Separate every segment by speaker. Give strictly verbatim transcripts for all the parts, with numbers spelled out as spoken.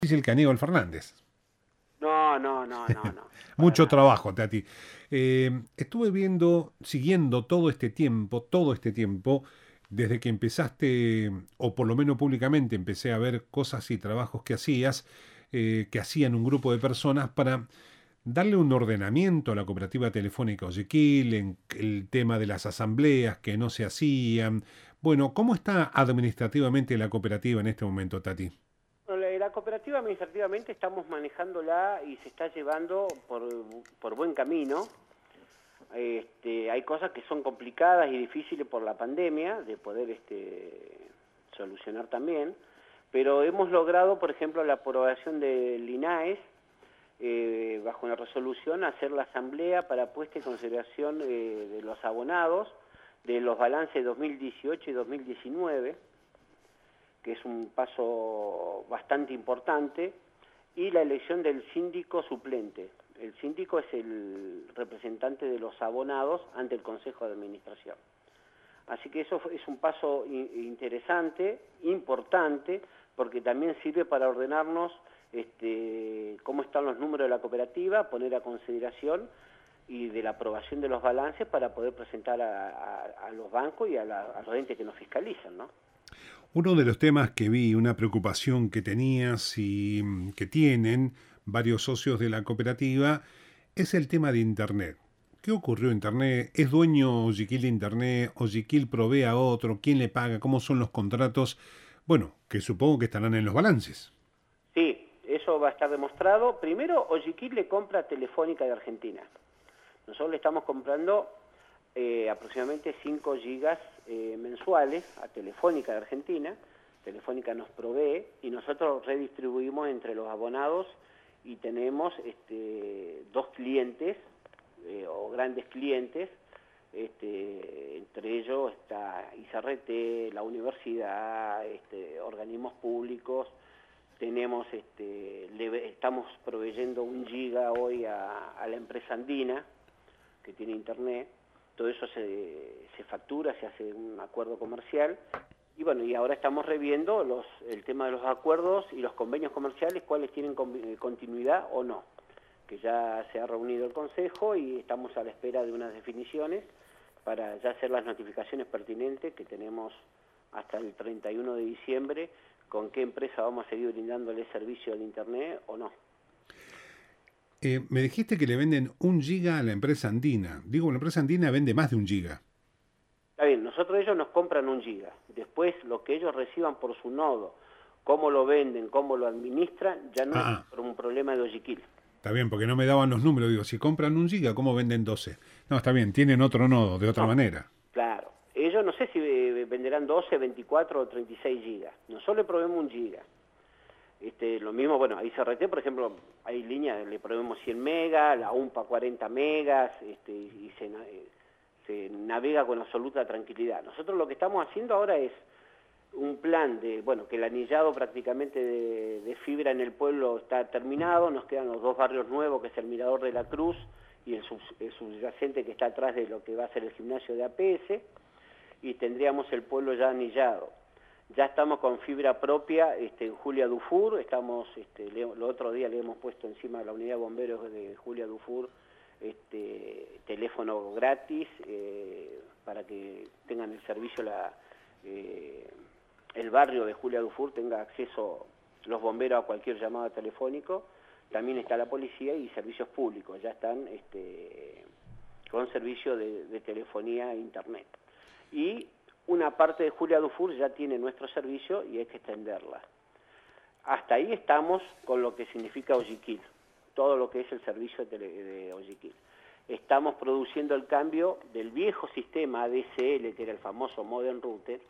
Speaker 1: Dice el Caníbal Fernández.
Speaker 2: No, no, no, no, no, para
Speaker 1: Mucho
Speaker 2: nada.
Speaker 1: trabajo, Tati. Eh, estuve viendo, siguiendo todo este tiempo, todo este tiempo, desde que empezaste, o por lo menos públicamente empecé a ver cosas y trabajos que hacías, eh, que hacían un grupo de personas para darle un ordenamiento a la cooperativa telefónica Oyequil, en el tema de las asambleas que no se hacían. Bueno, ¿cómo está administrativamente la cooperativa en este momento, Tati?
Speaker 2: Bueno, La la cooperativa administrativamente estamos manejándola y se está llevando por, por buen camino. Este, hay cosas que son complicadas y difíciles por la pandemia de poder este, solucionar también, pero hemos logrado, por ejemplo, la aprobación del INAES, eh, bajo una resolución, hacer la asamblea para puesta en consideración eh, de los abonados de los balances dos mil dieciocho y dos mil diecinueve, que es un paso bastante importante, y la elección del síndico suplente. El síndico es el representante de los abonados ante el Consejo de Administración. Así que eso es un paso interesante, importante, porque también sirve para ordenarnos este, cómo están los números de la cooperativa, poner a consideración y de la aprobación de los balances para poder presentar a, a, a los bancos y a, la, a los entes que nos fiscalizan, ¿no?
Speaker 1: Uno de los temas que vi, una preocupación que tenías y mm, que tienen varios socios de la cooperativa, es el tema de Internet. ¿Qué ocurrió en Internet? ¿Es dueño Ojiquil de Internet? ¿Ojiquil provee a otro? ¿Quién le paga? ¿Cómo son los contratos? Bueno, que supongo que estarán en los balances.
Speaker 2: Sí, eso va a estar demostrado. Primero, Ojiquil le compra a Telefónica de Argentina. Nosotros le estamos comprando eh, aproximadamente cinco gigas eh, mensuales a Telefónica de Argentina. Telefónica nos provee y nosotros redistribuimos entre los abonados y tenemos este, dos clientes eh, o grandes clientes. Este, entre ellos está I C R T, la universidad, este, organismos públicos. Tenemos, este, le, estamos proveyendo un giga hoy a, a la empresa andina, que tiene internet. Todo eso se, se factura, se hace un acuerdo comercial. Y bueno, y ahora estamos reviendo los, el tema de los acuerdos y los convenios comerciales, cuáles tienen continuidad o no. Que ya se ha reunido el Consejo y estamos a la espera de unas definiciones para ya hacer las notificaciones pertinentes que tenemos hasta el treinta y uno de diciembre, con qué empresa vamos a seguir brindándole servicio de Internet o no.
Speaker 1: Eh, me dijiste que le venden un giga a la empresa andina. Digo, la empresa andina vende más de un giga.
Speaker 2: Está bien, nosotros ellos nos compran un giga. Después lo que ellos reciban por su nodo, cómo lo venden, cómo lo administran, ya no es
Speaker 1: Ah, ah,
Speaker 2: por un problema de Ojiquil.
Speaker 1: está bien, porque no me daban los números. Digo, si compran un giga, ¿cómo venden doce? No, está bien, tienen otro nodo, de otra
Speaker 2: No,
Speaker 1: manera.
Speaker 2: claro. Ellos no sé si eh, venderán doce, veinticuatro o treinta y seis gigas. Nosotros le proveemos un giga. Este, lo mismo, bueno, a I C R T, por ejemplo, hay líneas, le proveemos cien megas, la U M P A cuarenta megas, este, y se, eh, se navega con absoluta tranquilidad. Nosotros lo que estamos haciendo ahora es un plan de, bueno, que el anillado prácticamente de, de fibra en el pueblo está terminado, nos quedan los dos barrios nuevos, que es el Mirador de la Cruz y el, sub, el subyacente que está atrás de lo que va a ser el gimnasio de A P S, y tendríamos el pueblo ya anillado. Ya estamos con fibra propia este, en Julia Dufour, estamos, este, le, el otro día le hemos puesto encima de la unidad de bomberos de Julia Dufour este, teléfono gratis eh, para que tengan el servicio, la, eh, el barrio de Julia Dufour tenga acceso los bomberos a cualquier llamado telefónico. También está la policía y servicios públicos, ya están este, con servicio de, de telefonía e internet. Y una parte de Julia Dufour ya tiene nuestro servicio y hay que extenderla. Hasta ahí estamos con lo que significa Ojiquil, todo lo que es el servicio de, de Ojiquil. Estamos produciendo el cambio del viejo sistema A D S L, que era el famoso Modem Router,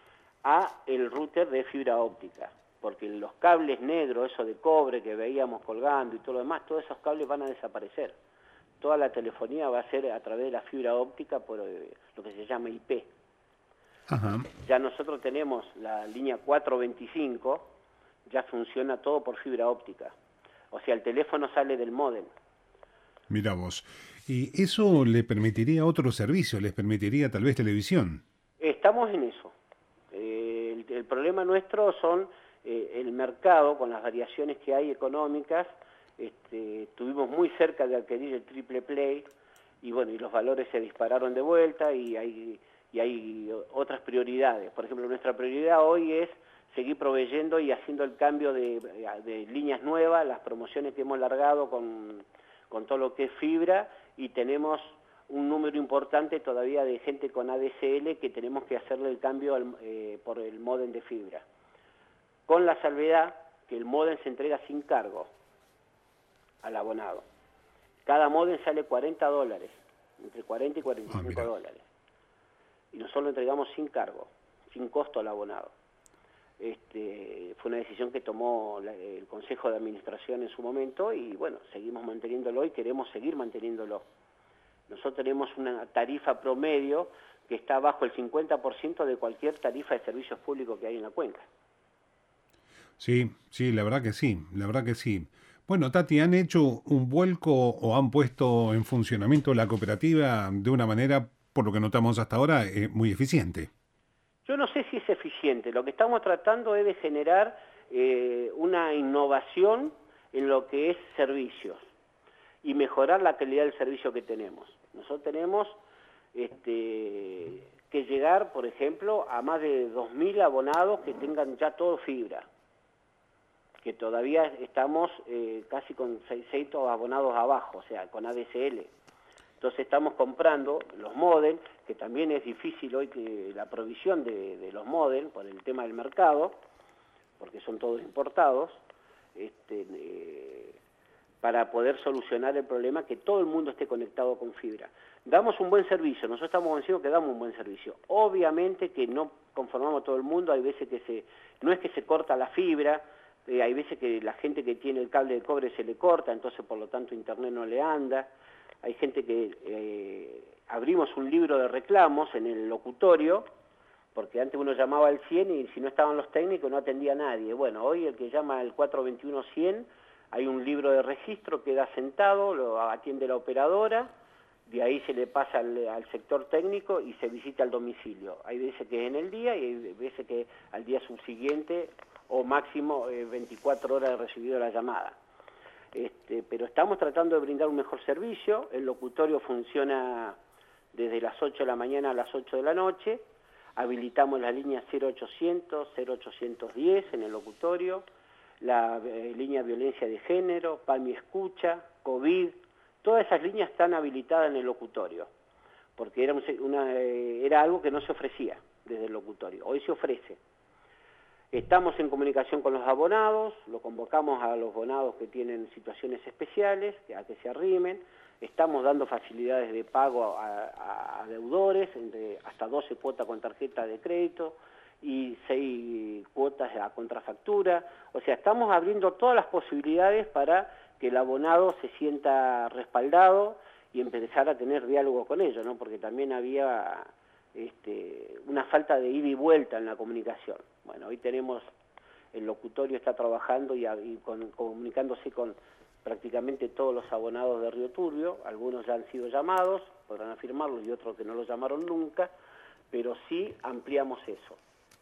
Speaker 2: a el router de fibra óptica, porque los cables negros, eso de cobre que veíamos colgando y todo lo demás, todos esos cables van a desaparecer. Toda la telefonía va a ser a través de la fibra óptica por eh, lo que se llama I P.
Speaker 1: Ajá.
Speaker 2: Ya nosotros tenemos la línea cuatrocientos veinticinco, ya funciona todo por fibra óptica. O sea, el teléfono sale del módem.
Speaker 1: Mira vos. Y eso le permitiría otro servicio, les permitiría tal vez televisión.
Speaker 2: Estamos en eso. Eh, el, el problema nuestro son eh, el mercado, con las variaciones que hay económicas, este, estuvimos muy cerca de adquirir el triple play, y bueno, y los valores se dispararon de vuelta, y hay, y hay otras prioridades. Por ejemplo, nuestra prioridad hoy es seguir proveyendo y haciendo el cambio de, de líneas nuevas, las promociones que hemos largado con, con todo lo que es fibra, y tenemos un número importante todavía de gente con A D S L que tenemos que hacerle el cambio al, eh, por el módem de fibra. Con la salvedad que el módem se entrega sin cargo al abonado. Cada módem sale cuarenta dólares, entre cuarenta y cuarenta y cinco ah, dólares. Y nosotros lo entregamos sin cargo, sin costo al abonado. Este, fue una decisión que tomó la, el Consejo de Administración en su momento, y bueno, seguimos manteniéndolo y queremos seguir manteniéndolo. Nosotros tenemos una tarifa promedio que está bajo el cincuenta por ciento de cualquier tarifa de servicios públicos que hay en la cuenca.
Speaker 1: Sí, sí, la verdad que sí, la verdad que sí. Bueno, Tati, ¿han hecho un vuelco o han puesto en funcionamiento la cooperativa de una manera, por lo que notamos hasta ahora, eh, muy eficiente?
Speaker 2: Yo no sé si es eficiente. Lo que estamos tratando es de generar eh, una innovación en lo que es servicios y mejorar la calidad del servicio que tenemos. Nosotros tenemos este, que llegar, por ejemplo, a más de dos mil abonados que tengan ya todo fibra, que todavía estamos eh, casi con seiscientos abonados abajo, o sea, con A D S L. Entonces estamos comprando los módems, que también es difícil hoy que la provisión de, de los módems por el tema del mercado, porque son todos importados, este, eh, para poder solucionar el problema que todo el mundo esté conectado con fibra. Damos un buen servicio, nosotros estamos convencidos que damos un buen servicio. Obviamente que no conformamos a todo el mundo, hay veces que se, no es que se corta la fibra, eh, hay veces que la gente que tiene el cable de cobre se le corta, entonces por lo tanto internet no le anda. Hay gente que eh, abrimos un libro de reclamos en el locutorio, porque antes uno llamaba al cien y si no estaban los técnicos no atendía a nadie. Bueno, hoy el que llama al cuatro veintiuno cien, hay un libro de registro, queda sentado, lo atiende la operadora, de ahí se le pasa al, al sector técnico y se visita al domicilio. Hay veces que es en el día y hay veces que al día subsiguiente o máximo eh, veinticuatro horas de recibido la llamada. Este, pero estamos tratando de brindar un mejor servicio. El locutorio funciona desde las ocho de la mañana a las ocho de la noche. Habilitamos la línea cero ochocientos, cero ochocientos diez en el locutorio, la eh, línea violencia de género, PAMI Escucha, COVID, todas esas líneas están habilitadas en el locutorio, porque era, un, una, eh, era algo que no se ofrecía desde el locutorio, hoy se ofrece. Estamos en comunicación con los abonados, lo convocamos a los abonados que tienen situaciones especiales, a que se arrimen. Estamos dando facilidades de pago a, a, a deudores, entre hasta doce cuotas con tarjeta de crédito y seis cuotas a contrafactura. O sea, estamos abriendo todas las posibilidades para que el abonado se sienta respaldado y empezar a tener diálogo con ellos, ¿no? Porque también había este, una falta de ida y vuelta en la comunicación. Bueno, hoy tenemos, el locutorio está trabajando y, y con, comunicándose con prácticamente todos los abonados de Río Turbio. Algunos ya han sido llamados, podrán afirmarlo, y otros que no los llamaron nunca, pero sí ampliamos eso.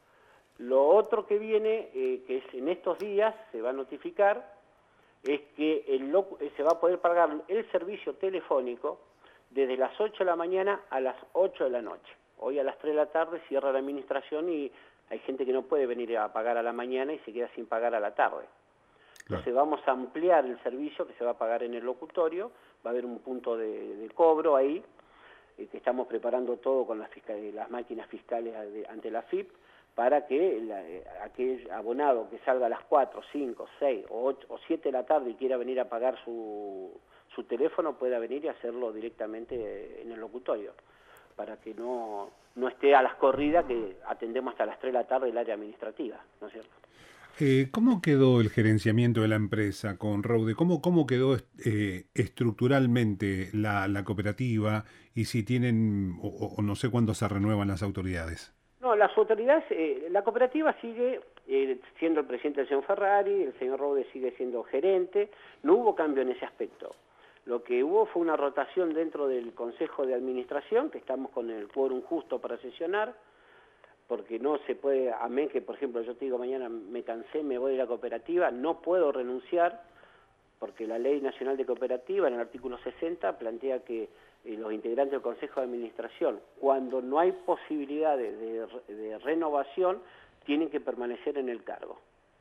Speaker 2: Lo otro que viene, eh, que es en estos días, se va a notificar, es que el locu se va a poder pagar el servicio telefónico desde las ocho de la mañana a las ocho de la noche. Hoy a las tres de la tarde cierra la administración y hay gente que no puede venir a pagar a la mañana y se queda sin pagar a la tarde. Entonces claro, vamos a ampliar el servicio que se va a pagar en el locutorio, va a haber un punto de, de cobro ahí, eh, que estamos preparando todo con las, las máquinas fiscales de, ante la F I P, para que la, eh, aquel abonado que salga a las cuatro, cinco, seis o, ocho, o siete de la tarde y quiera venir a pagar su, su teléfono, pueda venir y hacerlo directamente en el locutorio, para que no, no esté a las corridas, que atendemos hasta las tres de la tarde el área administrativa, ¿no es cierto?
Speaker 1: Eh, ¿Cómo quedó el gerenciamiento de la empresa con Rode? ¿Cómo, cómo quedó eh, estructuralmente la, la cooperativa? Y si tienen, o, o no sé cuándo se renuevan las autoridades.
Speaker 2: No, las autoridades, eh, la cooperativa sigue eh, siendo el presidente el señor Ferrari, el señor Rode sigue siendo gerente, no hubo cambio en ese aspecto. Lo que hubo fue una rotación dentro del Consejo de Administración, que estamos con el quórum justo para sesionar, porque no se puede, amén que por ejemplo yo te digo mañana me cansé, me voy de la cooperativa, no puedo renunciar, porque la Ley Nacional de Cooperativa en el artículo sesenta plantea que eh, los integrantes del Consejo de Administración, cuando no hay posibilidad de, de, de renovación, tienen que permanecer en el cargo,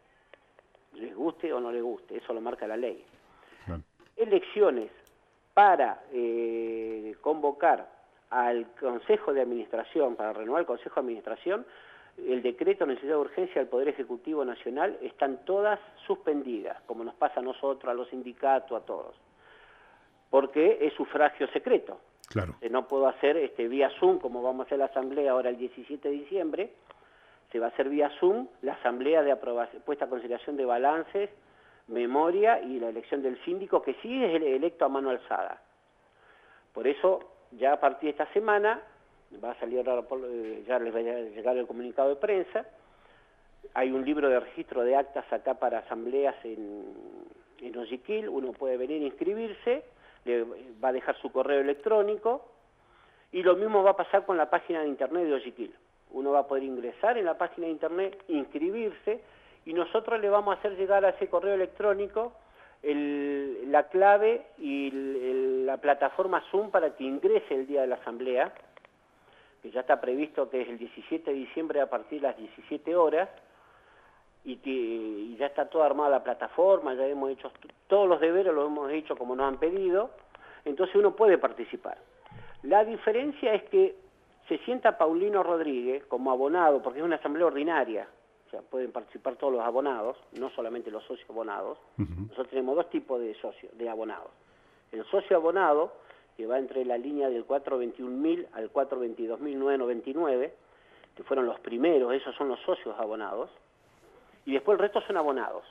Speaker 2: les guste o no les guste, eso lo marca la ley. Claro. Elecciones para eh, convocar al Consejo de Administración, para renovar el Consejo de Administración, el decreto de necesidad de urgencia del Poder Ejecutivo Nacional están todas suspendidas, como nos pasa a nosotros, a los sindicatos, a todos, porque es sufragio secreto.
Speaker 1: Claro.
Speaker 2: No puedo hacer este, vía Zoom, como vamos a hacer la asamblea ahora el diecisiete de diciembre, se va a hacer vía Zoom la asamblea de aprobación, puesta a consideración de balances, memoria y la elección del síndico, que sí es electo a mano alzada. Por eso, ya a partir de esta semana, va a salir ahora, ya les va a llegar el comunicado de prensa, hay un libro de registro de actas acá para asambleas en, en Oyiquil, uno puede venir a inscribirse, le va a dejar su correo electrónico, y lo mismo va a pasar con la página de internet de Oyiquil. Uno va a poder ingresar en la página de internet, inscribirse, y nosotros le vamos a hacer llegar a ese correo electrónico el, la clave y el, el, la plataforma Zoom para que ingrese el día de la asamblea, que ya está previsto que es el diecisiete de diciembre a partir de las diecisiete horas, y que y ya está toda armada la plataforma, ya hemos hecho todos los deberes, los hemos hecho como nos han pedido, entonces uno puede participar. La diferencia es que se sienta Paulino Rodríguez como abonado, porque es una asamblea ordinaria, o sea, pueden participar todos los abonados, no solamente los socios abonados. Uh-huh. Nosotros tenemos dos tipos de socios, de abonados. El socio abonado, que va entre la línea del cuatrocientos veintiún mil al cuatrocientos veintidós mil novecientos noventa y nueve, que fueron los primeros, esos son los socios abonados, y después el resto son abonados.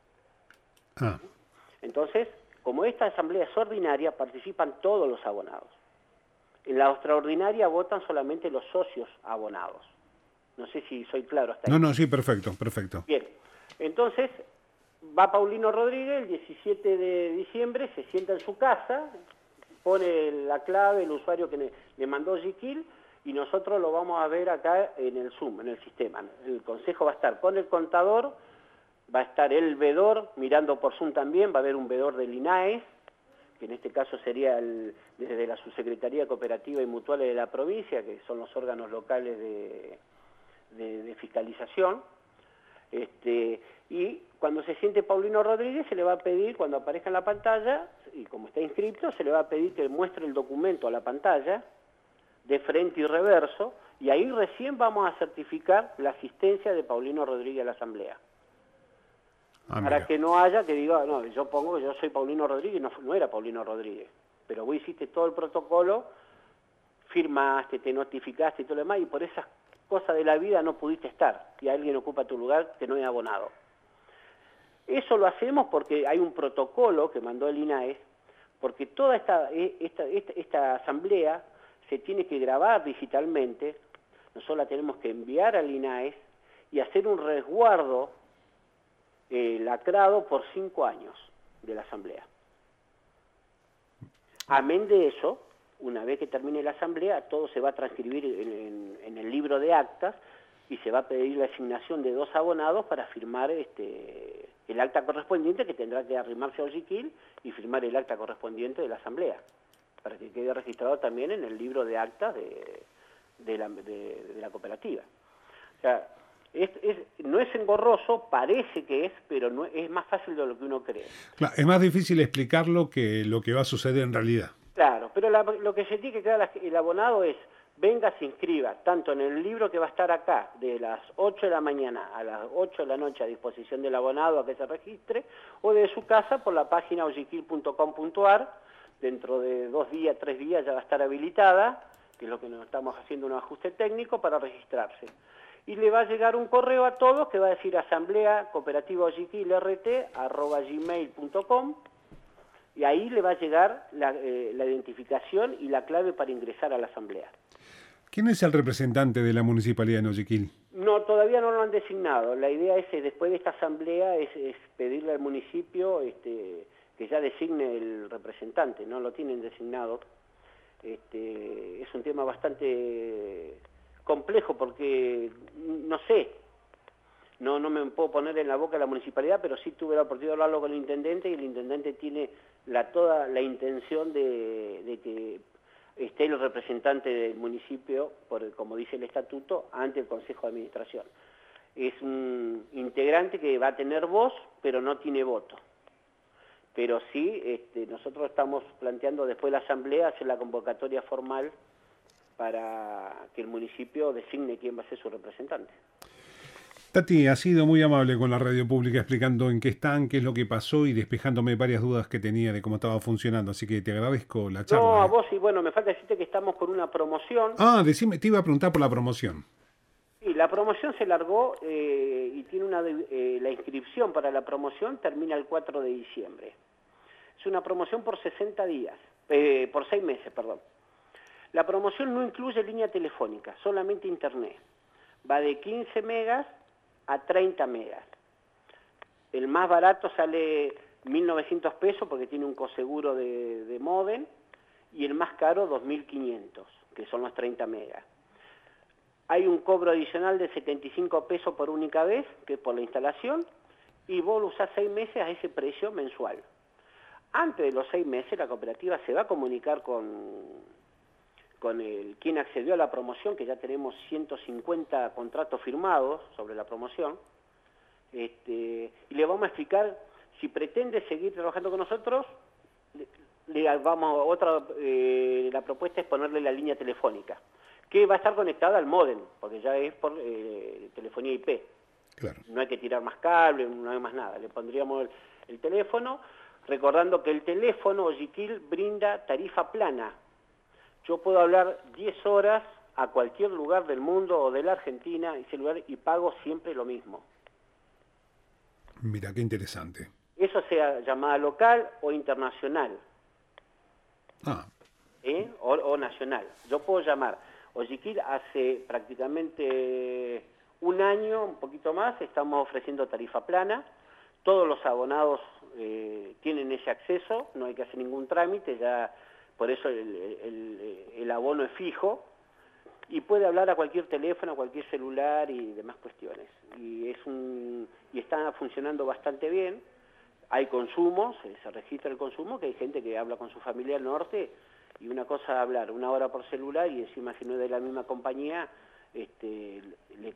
Speaker 2: Ah. Entonces, como esta asamblea es ordinaria, participan todos los abonados. En la extraordinaria votan solamente los socios abonados. No sé si soy claro hasta ahí.
Speaker 1: No, no, sí, perfecto, perfecto.
Speaker 2: Bien, entonces va Paulino Rodríguez el diecisiete de diciembre, se sienta en su casa, pone la clave, el usuario que le, le mandó Oyiquil, y nosotros lo vamos a ver acá en el Zoom, en el sistema. El consejo va a estar con el contador, va a estar el vedor mirando por Zoom también, va a haber un vedor del INAES, que en este caso sería el, desde la Subsecretaría Cooperativa y Mutuales de la provincia, que son los órganos locales de, de, de fiscalización. Este, y cuando se siente Paulino Rodríguez se le va a pedir, cuando aparezca en la pantalla, y como está inscrito, se le va a pedir que muestre el documento a la pantalla, de frente y reverso, y ahí recién vamos a certificar la asistencia de Paulino Rodríguez a la asamblea. Ah, para que no haya que diga, no, yo pongo que yo soy Paulino Rodríguez, no, no era Paulino Rodríguez, pero vos hiciste todo el protocolo, firmaste, te notificaste y todo lo demás, y por esas cosas de la vida no pudiste estar, y alguien ocupa tu lugar que no es abonado. Eso lo hacemos porque hay un protocolo que mandó el INAES, porque toda esta, esta, esta, esta asamblea se tiene que grabar digitalmente, nosotros la tenemos que enviar al INAES y hacer un resguardo Eh, lacrado por cinco años de la asamblea. Amén de eso, una vez que termine la asamblea, todo se va a transcribir en, en, en el libro de actas y se va a pedir la asignación de dos abonados para firmar este, el acta correspondiente, que tendrá que arrimarse a Oyiquil y firmar el acta correspondiente de la asamblea, para que quede registrado también en el libro de actas de, de, la, de, de la cooperativa. O sea, Es, es, no es engorroso, parece que es, pero no es más fácil de lo que uno cree.
Speaker 1: Claro, es más difícil explicarlo que lo que va a suceder en realidad.
Speaker 2: Claro, pero la, lo que se tiene que quedar el abonado es, venga, se inscriba, tanto en el libro que va a estar acá, de las ocho de la mañana a las ocho de la noche a disposición del abonado a que se registre, o de su casa por la página oyiquil punto com punto ar, dentro de dos días, tres días ya va a estar habilitada, que es lo que nos estamos haciendo un ajuste técnico para registrarse. Y le va a llegar un correo a todos que va a decir asamblea cooperativa Oyiquil rt arroba gmail punto com, y ahí le va a llegar la, eh, la identificación y la clave para ingresar a la asamblea.
Speaker 1: ¿Quién es el representante de la municipalidad de Oyiquil?
Speaker 2: No, todavía no lo han designado. La idea es, después de esta asamblea, es, es pedirle al municipio este, que ya designe el representante. No lo tienen designado. Este, es un tema bastante complejo porque, no sé, no, no me puedo poner en la boca de la municipalidad, pero sí tuve la oportunidad de hablarlo con el intendente y el intendente tiene la, toda la intención de, de que esté el representante del municipio, por, como dice el estatuto, ante el Consejo de Administración. Es un integrante que va a tener voz, pero no tiene voto. Pero sí, este, nosotros estamos planteando después de la asamblea hacer la convocatoria formal para que el municipio designe quién va a ser su representante.
Speaker 1: Tati, ha sido muy amable con la radio pública explicando en qué están, qué es lo que pasó y despejándome varias dudas que tenía de cómo estaba funcionando, así que te agradezco la charla.
Speaker 2: No, a
Speaker 1: ¿eh?
Speaker 2: vos y bueno, me falta decirte que estamos con una promoción.
Speaker 1: Ah, decime, te iba a preguntar por la promoción.
Speaker 2: Sí, la promoción se largó eh, y tiene una eh, la inscripción para la promoción termina el cuatro de diciembre. Es una promoción por sesenta días, eh, por seis meses, perdón. La promoción no incluye línea telefónica, solamente internet. Va de quince megas a treinta megas. El más barato sale mil novecientos pesos porque tiene un coseguro de, de módem y el más caro dos mil quinientos, que son los treinta megas. Hay un cobro adicional de setenta y cinco pesos por única vez, que es por la instalación, y vos lo usás seis meses a ese precio mensual. Antes de los seis meses la cooperativa se va a comunicar con, con el, quien accedió a la promoción, que ya tenemos ciento cincuenta contratos firmados sobre la promoción, este, y le vamos a explicar si pretende seguir trabajando con nosotros. Le, le vamos otra eh, la propuesta es ponerle la línea telefónica, que va a estar conectada al módem, porque ya es por eh, telefonía I P.
Speaker 1: Claro.
Speaker 2: No hay que tirar más cable, no hay más nada. Le pondríamos el, el teléfono, recordando que el teléfono Ojiquil brinda tarifa plana. Yo puedo hablar diez horas a cualquier lugar del mundo o de la Argentina ese lugar, y pago siempre lo mismo.
Speaker 1: Mira, qué interesante.
Speaker 2: Eso sea llamada local o internacional.
Speaker 1: Ah.
Speaker 2: ¿Eh? O, o nacional. Yo puedo llamar. Ojiquil hace prácticamente un año, un poquito más, estamos ofreciendo tarifa plana. Todos los abonados eh, tienen ese acceso, no hay que hacer ningún trámite, ya por eso el, el, el abono es fijo, y puede hablar a cualquier teléfono, a cualquier celular y demás cuestiones. Y, es un, y está funcionando bastante bien. Hay consumos, se registra el consumo, que hay gente que habla con su familia al norte, y una cosa hablar una hora por celular, y encima si no es de la misma compañía, este, le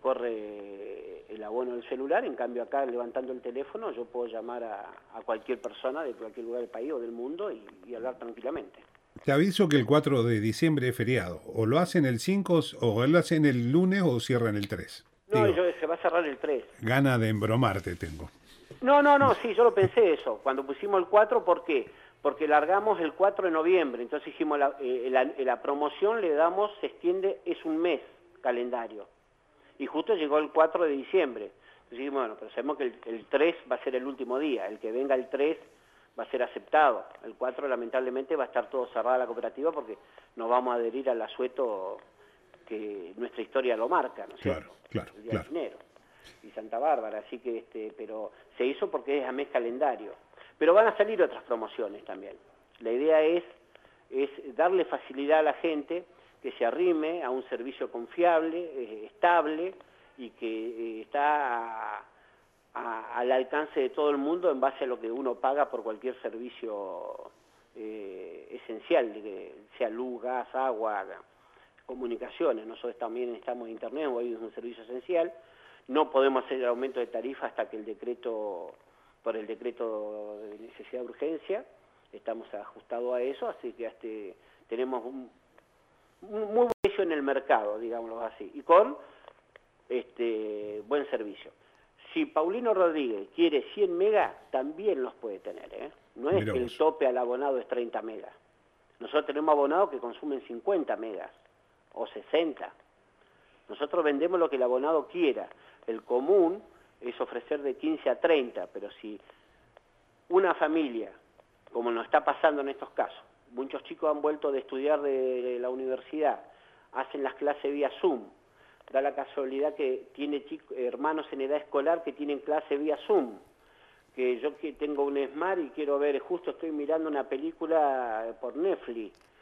Speaker 2: corre el abono del celular. En cambio acá, levantando el teléfono, yo puedo llamar a, a cualquier persona de cualquier lugar del país o del mundo y, y hablar tranquilamente.
Speaker 1: Te aviso que el cuatro de diciembre es feriado. O lo hacen el cinco, o lo hacen el lunes, o cierran el tres.
Speaker 2: No,
Speaker 1: Digo,
Speaker 2: yo, se va a cerrar el tres.
Speaker 1: Gana de embromarte tengo.
Speaker 2: No, no, no, sí, yo lo pensé eso. Cuando pusimos el cuatro, ¿por qué? Porque largamos el cuatro de noviembre. Entonces dijimos, la, eh, la, la promoción le damos, se extiende, es un mes calendario. Y justo llegó el cuatro de diciembre. Entonces dijimos, bueno, pero sabemos que el, el tres va a ser el último día. El que venga el tres va a ser aceptado. El cuatro lamentablemente va a estar todo cerrada la cooperativa porque nos vamos a adherir al asueto que nuestra historia lo marca, ¿no es
Speaker 1: Claro,
Speaker 2: cierto?
Speaker 1: claro,
Speaker 2: El día
Speaker 1: claro.
Speaker 2: de enero y Santa Bárbara, así que este, pero se hizo porque es a mes calendario. Pero van a salir otras promociones también. La idea es, es darle facilidad a la gente que se arrime a un servicio confiable, eh, estable y que eh, está a, a, al alcance de todo el mundo en base a lo que uno paga por cualquier servicio eh, esencial, que sea luz, gas, agua, comunicaciones. Nosotros también estamos en internet, hoy es un servicio esencial. No podemos hacer el aumento de tarifa hasta que el decreto, por el decreto de necesidad de urgencia, estamos ajustados a eso, así que este, tenemos un, un muy buen precio en el mercado, digámoslo así, y con este buen servicio. Si Paulino Rodríguez quiere cien megas, también los puede tener, ¿eh? No es que el tope al abonado es treinta megas. Nosotros tenemos abonados que consumen cincuenta megas o sesenta. Nosotros vendemos lo que el abonado quiera. El común es ofrecer de quince a treinta, pero si una familia, como nos está pasando en estos casos, muchos chicos han vuelto de estudiar de la universidad, hacen las clases vía Zoom, da la casualidad que tiene chicos, hermanos en edad escolar que tienen clase vía Zoom, que yo que tengo un Smart y quiero ver, justo estoy mirando una película por Netflix,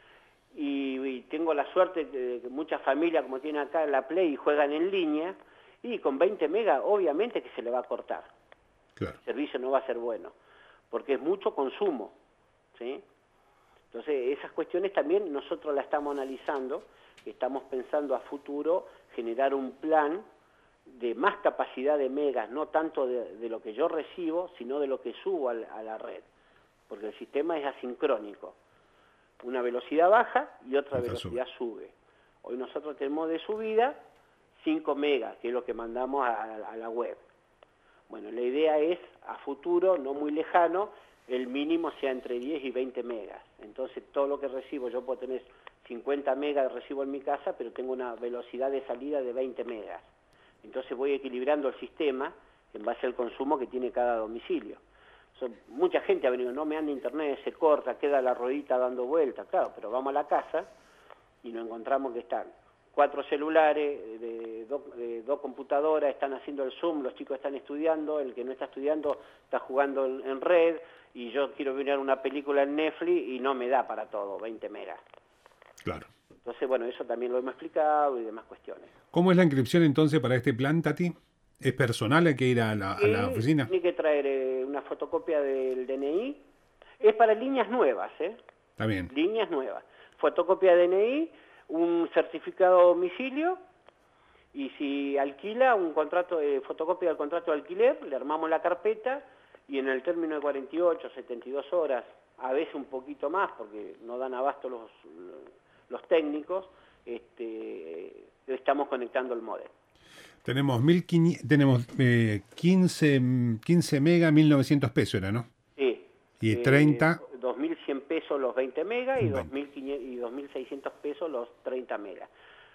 Speaker 2: y, y tengo la suerte de que muchas familias, como tienen acá la Play, juegan en línea, y con veinte megas obviamente que se le va a cortar.
Speaker 1: Claro.
Speaker 2: El servicio no va a ser bueno, porque es mucho consumo, ¿sí? Entonces, esas cuestiones también nosotros las estamos analizando, estamos pensando a futuro generar un plan de más capacidad de megas, no tanto de, de lo que yo recibo, sino de lo que subo a la, a la red, porque el sistema es asincrónico. Una velocidad baja y otra
Speaker 1: Esta
Speaker 2: velocidad sube. sube. Hoy nosotros tenemos de subida cinco megas, que es lo que mandamos a, a la web. Bueno, la idea es, a futuro, no muy lejano, el mínimo sea entre diez y veinte megas. Entonces, todo lo que recibo, yo puedo tener cincuenta megas de recibo en mi casa, pero tengo una velocidad de salida de veinte megas. Entonces voy equilibrando el sistema en base al consumo que tiene cada domicilio. So, mucha gente ha venido, no me anda internet, se corta, queda la ruedita dando vueltas, claro, pero vamos a la casa y nos encontramos que están cuatro celulares, de dos, de dos computadoras, están haciendo el Zoom, los chicos están estudiando, el que no está estudiando está jugando en, en red, y yo quiero mirar una película en Netflix y no me da para todo, veinte megas.
Speaker 1: Claro.
Speaker 2: Entonces, bueno, eso también lo hemos explicado y demás cuestiones.
Speaker 1: ¿Cómo es la inscripción entonces para este plan, Tati? ¿Es personal? ¿Hay que ir a la, a la
Speaker 2: Eh,
Speaker 1: oficina?
Speaker 2: Tiene que traer eh, una fotocopia del D N I. Es para líneas nuevas, ¿eh?
Speaker 1: Está bien.
Speaker 2: Líneas nuevas. Fotocopia de D N I, un certificado de domicilio, y si alquila, un contrato, eh, fotocopia del contrato de alquiler, le armamos la carpeta, y en el término de cuarenta y ocho, setenta y dos horas, a veces un poquito más, porque no dan abasto los, los técnicos, este, estamos conectando el módem.
Speaker 1: Tenemos, mil quinientos, tenemos eh, quince, quince mega, mil novecientos pesos era, ¿no?
Speaker 2: Sí.
Speaker 1: Y treinta.
Speaker 2: Eh, dos mil cien pesos los veinte megas y
Speaker 1: Bueno.
Speaker 2: dos mil quinientos y dos mil seiscientos pesos los treinta megas.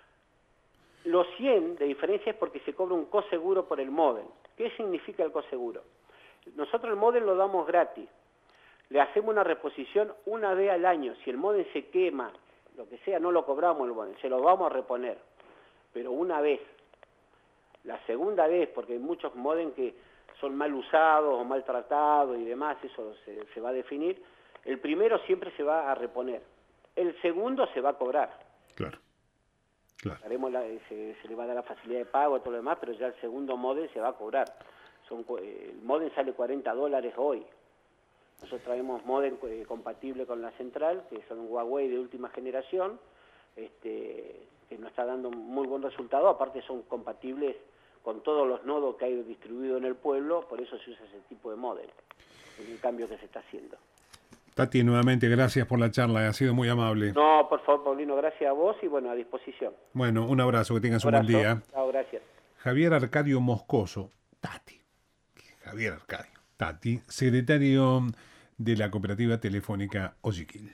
Speaker 2: Los cien de diferencia es porque se cobra un coseguro por el módem. ¿Qué significa el coseguro? Nosotros el módem lo damos gratis. Le hacemos una reposición una vez al año. Si el módem se quema, lo que sea, no lo cobramos el módem, se lo vamos a reponer. Pero una vez. La segunda vez, porque hay muchos módem que son mal usados o maltratados y demás, eso se, se va a definir. El primero siempre se va a reponer. El segundo se va a cobrar.
Speaker 1: Claro. Claro.
Speaker 2: Haremos la, se, se le va a dar la facilidad de pago y todo lo demás, pero ya el segundo módem se va a cobrar. Son, el módem sale cuarenta dólares hoy. Nosotros traemos módem eh, compatible con la central, que son Huawei de última generación, este, que nos está dando muy buen resultado. Aparte son compatibles con todos los nodos que hay distribuidos en el pueblo, por eso se usa ese tipo de módem. Es un cambio que se está haciendo.
Speaker 1: Tati, nuevamente gracias por la charla, ha sido muy amable.
Speaker 2: No, por favor, Paulino, gracias a vos y bueno, a disposición.
Speaker 1: Bueno, un abrazo, que tengas un,
Speaker 2: un
Speaker 1: buen día.
Speaker 2: Chao, gracias.
Speaker 1: Javier Arcadio Moscoso, Tati, Javier Arcadio, Tati, secretario de la Cooperativa Telefónica Oyiquil.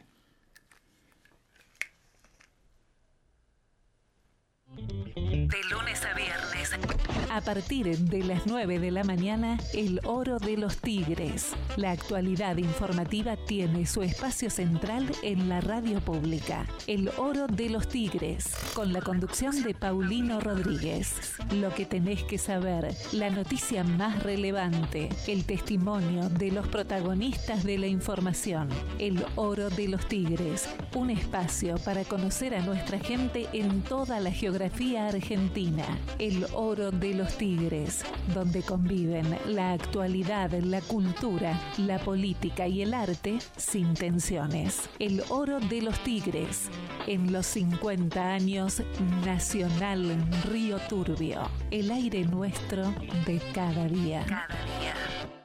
Speaker 3: De lunes a viernes, a partir de las nueve de la mañana, El Oro de los Tigres. La actualidad informativa tiene su espacio central en la radio pública. El Oro de los Tigres, con la conducción de Paulino Rodríguez. Lo que tenés que saber, la noticia más relevante, el testimonio de los protagonistas de la información. El Oro de los Tigres, un espacio para conocer a nuestra gente en toda la geografía argentina. El Oro de los Tigres, donde conviven la actualidad, la cultura, la política y el arte sin tensiones. El Oro de los Tigres, en los cincuenta años Nacional Río Turbio. El aire nuestro de cada día. Cada día.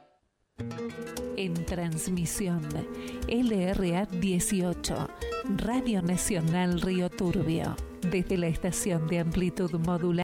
Speaker 3: En transmisión, L R A dieciocho, Radio Nacional Río Turbio. Desde la estación de amplitud modular.